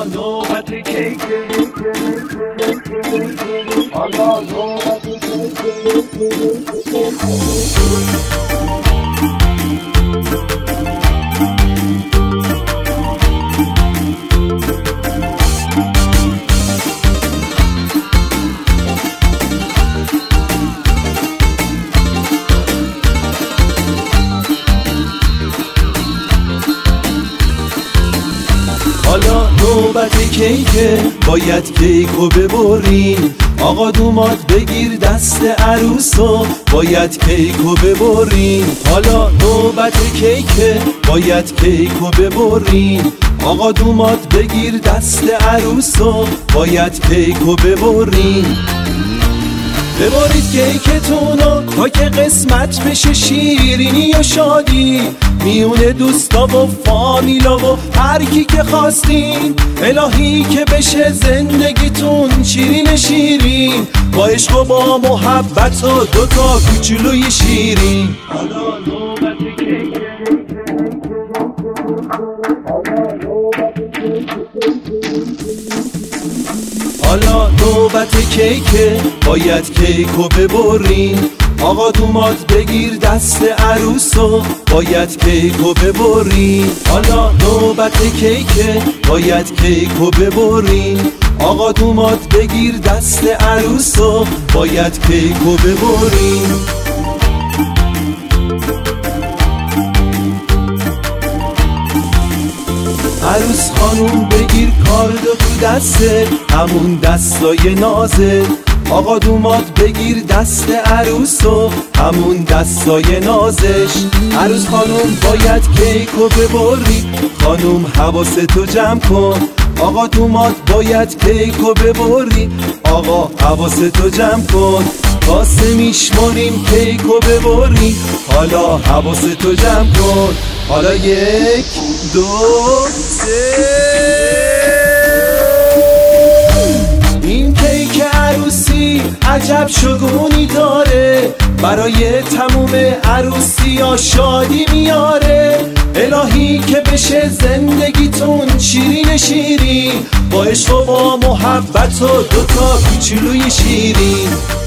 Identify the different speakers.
Speaker 1: حالا نوبت کیک، حالا نوبت حالا نوبت کیکه، باید کیکو ببرین. آقا دومات بگیر دست عروسو، باید کیکو ببرین. حالا نوبت کیکه، باید کیکو ببرین. آقا دومات بگیر دست عروسو، باید کیکو ببرین. ببرید کیکتونو تا که قسمت بشه شیرینی و شادی میون دوستا و فامیلا و هر کی که خواستین. الهی که بشه زندگیتون شیرین شیرین، با عشق و با محبت و دوتا کوچولوی شیرین. حالا نوبت کیکه، حالا نوبت کیکه، باید کیکو ببرین. آقا دومات بگیر دست عروسو، باید کیکو ببرین. حالا نوبت کیکه، باید کیکو ببرین. آقا دومات بگیر دست عروسو، باید کیکو ببرین. عروس خانوم بگیر کاردو تو دسته، همون دستای نازه. آقا دومات بگیر دست عروسو، همون دستای نازش. عروس خانوم باید کیکو ببری، خانوم حواستو جمع کن. آقا دومات باید کیکو ببری، آقا حواستو جمع کن. واسه میشمونیم کیکو ببری، حالا حواستو جمع کن. حالا 1 2 3. این کیک عروسی عجب شگونی داره، برای تموم عروسی ها شادی میاره. الهی که بشه زندگیتون شیرین شیرین، با عشق و با محبت و دوتا کوچولوی شیرین.